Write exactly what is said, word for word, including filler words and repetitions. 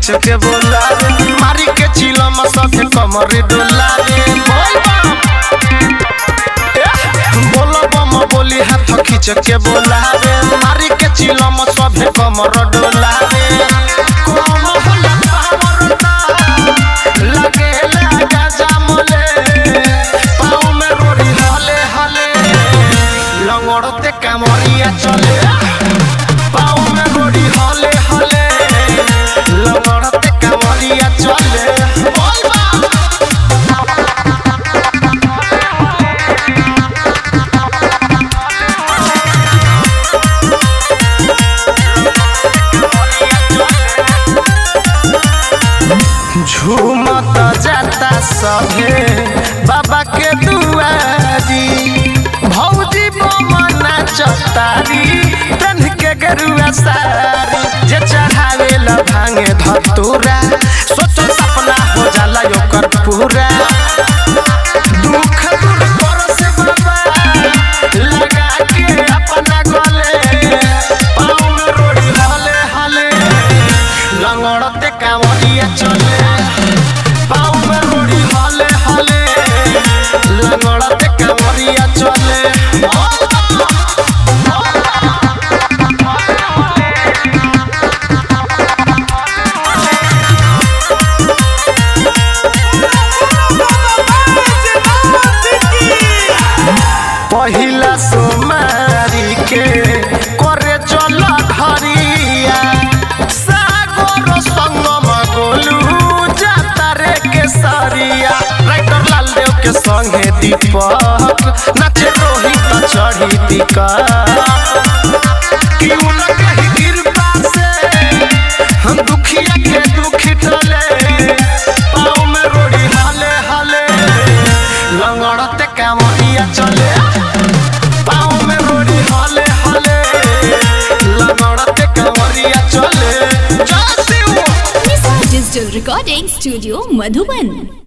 खींच के बोलावे मारी के चिलम सभे कमर डोलावे बोलो बम बोली हाथ खींच के बोलावे मारी के चिलम सभे कमर डोलावे कोम होला पावर लगे लगा जामले पाँव में रोड़ी हले हले लंगड़ते कामरिया चले पाँव में रोड़ी हले हले लंगड़ते कामरिया चले झूमत जाता सभे बाबा के दुआरी भौजी बमना चतारी तन के गरुआ सारी जे चढ़ावे ला भांगे धतूरा सोचो सपना हो जाला ओकर पूरा दुख दूर कर से बाबा लगा के अपना गले पाँव में रोड़ी हले हले लंगड़ते कांवरिया चले पाँव में रोड़ी हले हले लंगड़ते कांवरिया चले पहिला सोमारी के करे चल घरिया सागर संगम गोलू जाता रे केसरिया राइटर लाल देव के संगे दीपक नाचे रोहित चढ़ी टिका क्यों न कही कृपा से हम दुखिया के दुखी टले पाँव में रोड़ी हले हले लंगड़ते कामरिया चले पाँव में रोड़ी हले हले लंगड़ते कामरिया चले Digital Recording Studio, Madhuban.